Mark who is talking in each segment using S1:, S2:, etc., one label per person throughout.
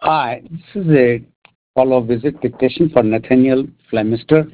S1: Hi, this is a follow-up visit dictation for Nathaniel Flemister,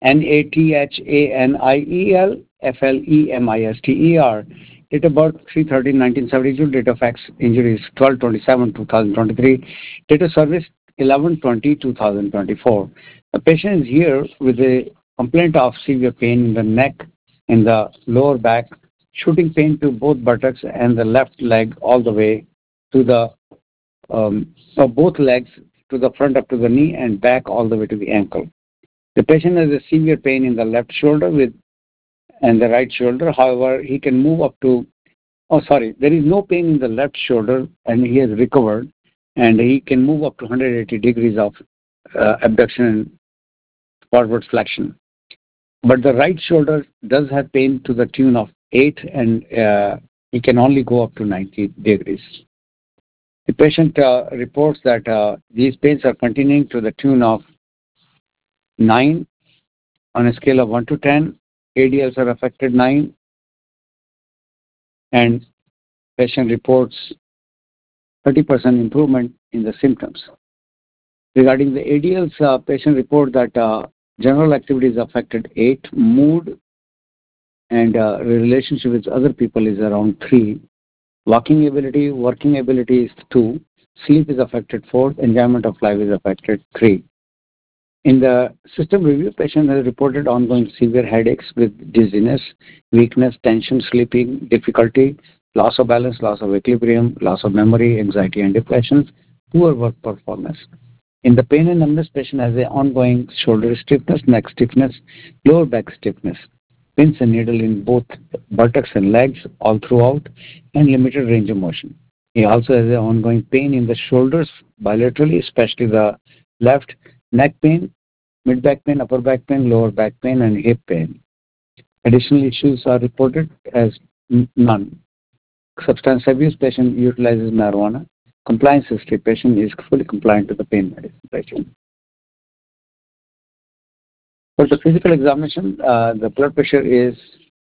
S1: Nathaniel Flemister. Date of birth 3/13/1972. Date of injury is 12/27/2023. Date of service 11/20/2024. The patient is here with a complaint of severe pain in the neck, in the lower back, shooting pain to both buttocks and the left leg all the way to the both legs to the front up to the knee and back all the way to the ankle. The patient has a severe pain in the left shoulder and the right shoulder. However, he can move up to, there is no pain in the left shoulder and he has recovered and he can move up to 180 degrees of abduction and forward flexion. But the right shoulder does have pain to the tune of 8 and he can only go up to 90 degrees. The patient reports that these pains are continuing to the tune of 9 on a scale of 1 to 10. ADLs are affected 9, and patient reports 30% improvement in the symptoms. Regarding the ADLs, patient report that general activity is affected 8, mood and relationship with other people is around 3, walking ability, working ability is 2, sleep is affected 4, enjoyment of life is affected 3. In the system review, patient has reported ongoing severe headaches with dizziness, weakness, tension, sleeping, difficulty, loss of balance, loss of equilibrium, loss of memory, anxiety and depression, poor work performance. In the pain and numbness, patient has an ongoing shoulder stiffness, neck stiffness, lower back stiffness, pins and needle in both buttocks and legs all throughout, and limited range of motion. He also has an ongoing pain in the shoulders bilaterally, especially the left, neck pain, mid back pain, upper back pain, lower back pain, and hip pain. Additional issues are reported as none. Substance abuse, patient utilizes marijuana. Compliance history, patient is fully compliant to the pain medicine. For the physical examination, the blood pressure is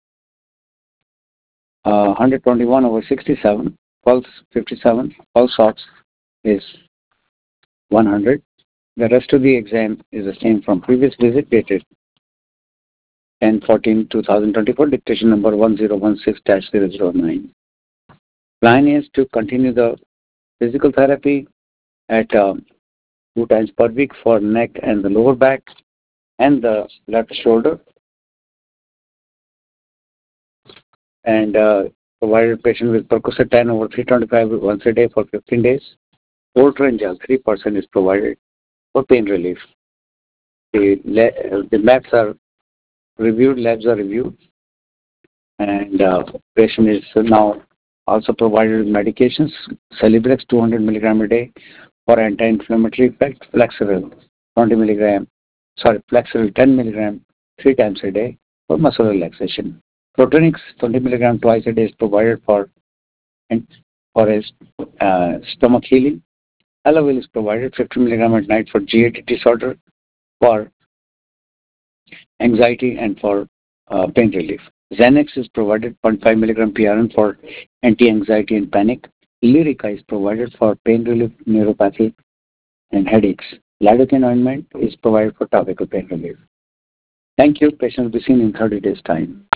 S1: 121/67, pulse 57, pulse ox is 100. The rest of the exam is the same from previous visit, dated 10/14/2024, dictation number 1016-009. Plan is to continue the physical therapy at 2 times per week for neck and the lower back and the left shoulder, and provided patient with Percocet 10/325 once a day for 15 days. Voltaren gel 3% is provided for pain relief. The labs are reviewed, and patient is now also provided medications. Celebrex 200 milligram a day for anti-inflammatory effect. Flexeril 10 milligram 3 times a day for muscle relaxation. Protonix 20 milligram twice a day is provided for stomach healing. Elavil is provided 50 milligram at night for GAD disorder, for anxiety and for pain relief. Xanax is provided 0.5 milligram PRN for anti-anxiety and panic. Lyrica is provided for pain relief, neuropathy, and headaches. Lidocaine ointment is provided for topical pain relief. Thank you. Patient will be seen in 30 days' time.